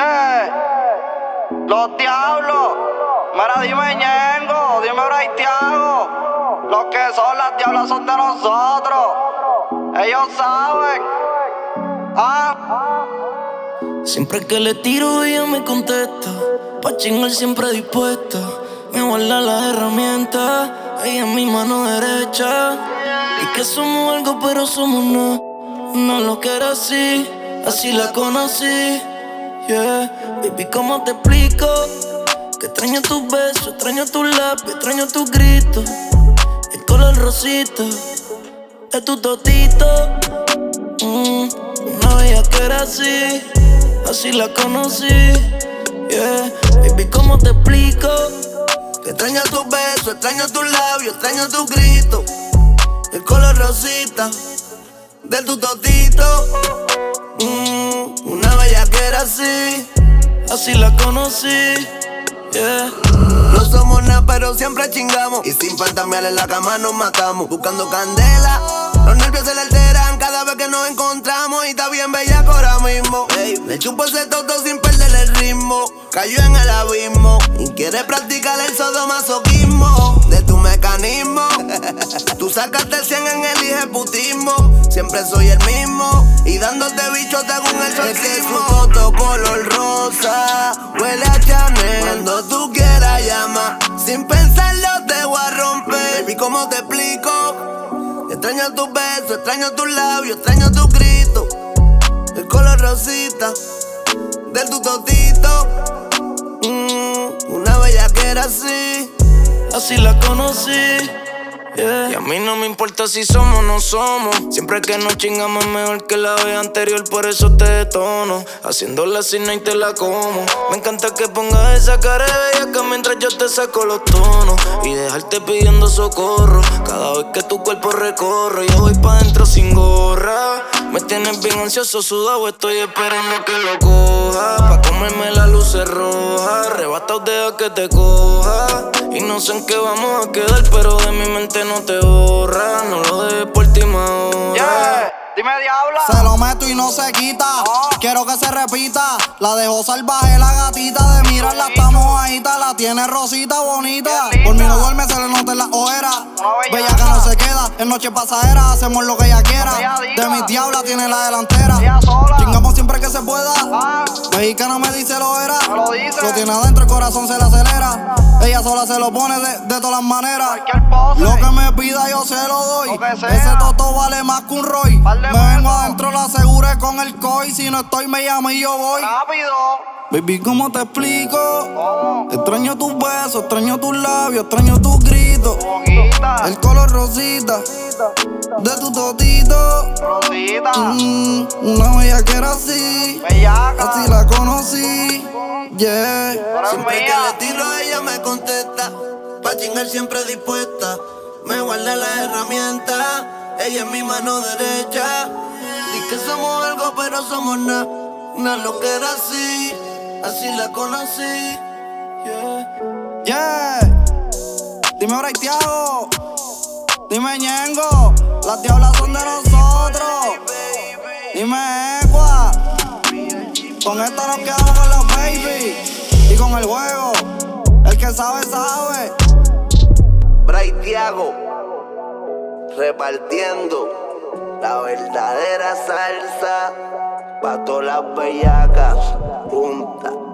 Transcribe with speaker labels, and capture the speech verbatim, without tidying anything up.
Speaker 1: Yeah, los diablos. Mira, dime Ñengo, dime Braithiago. Los que son las diablas son de nosotros. Ellos saben. Ah.
Speaker 2: Siempre que le tiro ella me contesta. Pa' chingar siempre dispuesta. Me guarda las herramientas. Ella es mi mano derecha. Y que somos algo pero somos no. No lo que era así. Así la conocí. Yeah. Baby, ¿cómo te explico? Que extraño tus besos, extraño tus labios, extraño tus gritos. El color rosita de tu totito. Mm, una bella que era así. Así la conocí. Yeah. Baby, ¿cómo te explico?
Speaker 3: Que extraño tus besos, extraño tus labios, extraño tus gritos. El color rosita de tu totito. Mm, una bella que era así.
Speaker 2: Así la conocí. Yeah.
Speaker 3: No somos nada, pero siempre chingamos. Y sin fantamear en la cama nos matamos. Buscando candela, los nervios se le alteran cada vez que nos encontramos. Y está bien bella ahora mismo. Hey, le chupo ese toto sin perder el ritmo. Cayó en el abismo y quiere practicar el sadomasoquismo de tu mecanismo. Tú sacaste el cien en el ejecutismo. Siempre soy el mismo y dándote bichos según el solcismo. Es su foto color rosa huele a Chanel. Cuando tú quieras llama, sin pensarlo te voy a romper. Baby, ¿cómo te explico? Extraño tus besos, extraño tus labios, extraño tus gritos. El color rosita de tu totito. Mm, una bella que era así.
Speaker 2: Así la conocí. Yeah. Y a mí no me importa si somos o no somos. Siempre que nos chingamos es mejor que la vez anterior. Por eso te detono, haciéndola así no y te la como. Me encanta que pongas esa cara de bellaca mientras yo te saco los tonos. Y dejarte pidiendo socorro cada vez que tu cuerpo recorre. Yo voy pa' dentro sin gorra. Me tienes bien ansioso, sudado, estoy esperando que lo coja. Pa' comerme la luz roja. Arrebatado deja que te coja. Y no sé en qué vamos a quedar, pero de mi mente no te borra. No lo dejes por ti más ahora.
Speaker 1: Yeah, dime diabla.
Speaker 4: Se lo meto y no se quita.
Speaker 1: Oh.
Speaker 4: Quiero que se repita. La dejó salvaje la gatita. De mirarla está mojadita. La tiene rosita bonita. Por mí no duerme, se le nota en la ojera. Bella que no se queda. En noche pasajera hacemos lo que ella quiera. De mis diablas tiene la delantera. Chingamos siempre que se pueda.
Speaker 1: Ah.
Speaker 4: Mexicana me dice lo era.
Speaker 1: Me lo dice.
Speaker 4: Lo tiene adentro, el corazón se le acelera. Ella sola se lo pone de, de todas las maneras.
Speaker 1: Cualquier pose.
Speaker 4: Lo que me pida yo se lo doy.
Speaker 1: Lo que sea.
Speaker 4: Ese toto vale más que un Roy.
Speaker 1: Par de
Speaker 4: Me vengo
Speaker 1: pesos.
Speaker 4: adentro, lo aseguré con el coi. Si no estoy, me llama y yo voy.
Speaker 1: Rápido.
Speaker 4: Baby, ¿cómo te explico?
Speaker 1: ¿Cómo?
Speaker 4: Extraño tus besos, extraño tus labios, extraño tus gritos.
Speaker 1: Poquita.
Speaker 4: El color rosita de tu totito.
Speaker 1: Rosita.
Speaker 4: Mm, una bella que era así.
Speaker 1: Bellaca.
Speaker 4: Así la conocí. Yeah.
Speaker 1: Pero es
Speaker 3: Siempre que
Speaker 1: mía.
Speaker 3: le tiro ella me contesta. Pa' chingar siempre dispuesta. Me guarda las herramientas. Ella es mi mano derecha. Di que somos algo pero somos nada. Una loquera así. Así la conocí. Yeah.
Speaker 4: Yeah. Dime Braithiago. Dime Ñengo. Las diablas son de nosotros. Dime Equa. Con esto nos quedamos con los baby. Y con el juego. El que sabe, sabe.
Speaker 3: Braithiago, repartiendo la verdadera salsa pa' todas las bellacas juntas.